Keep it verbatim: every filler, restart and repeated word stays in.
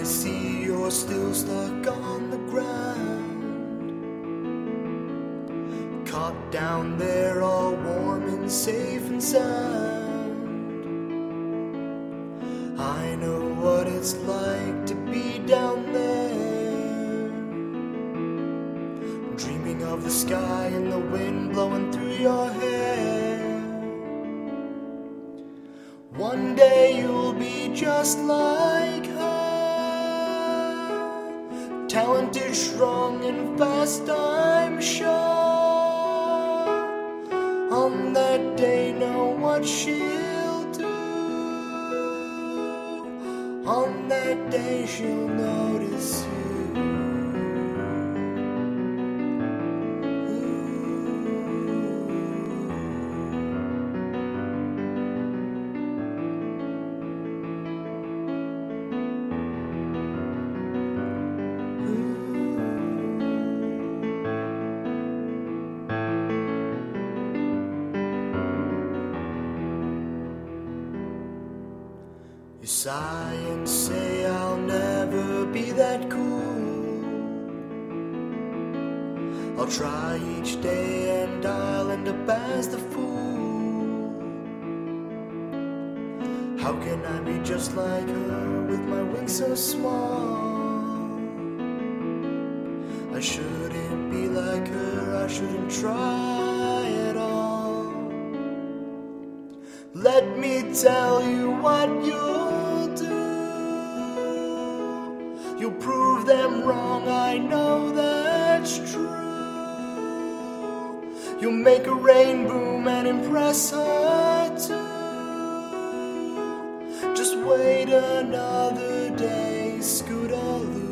I see you're still stuck on the ground, caught down there all warm and safe and sound. I know what it's like to be down there, dreaming of the sky and the wind blowing through your hair. One day you'll be just like her, talented, strong, and fast, I'm sure. On that day, know what she'll do. On that day, she'll notice you. You sigh and say I'll never be that cool. I'll try each day and I'll end up as the fool. How can I be just like her with my wings so small? I shouldn't be like her, I shouldn't try at all. Let me tell you what you'll do. You'll prove them wrong, I know that's true. You'll make a rain boom and impress her too. Just wait another day, Scootaloo.